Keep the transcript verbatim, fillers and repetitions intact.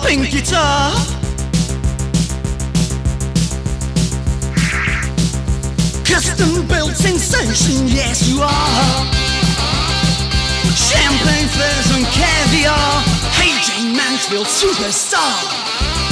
think it's up. Custom built sensation, yes you are. Champagne, furs and caviar. Hey Jane Mansfield, superstar.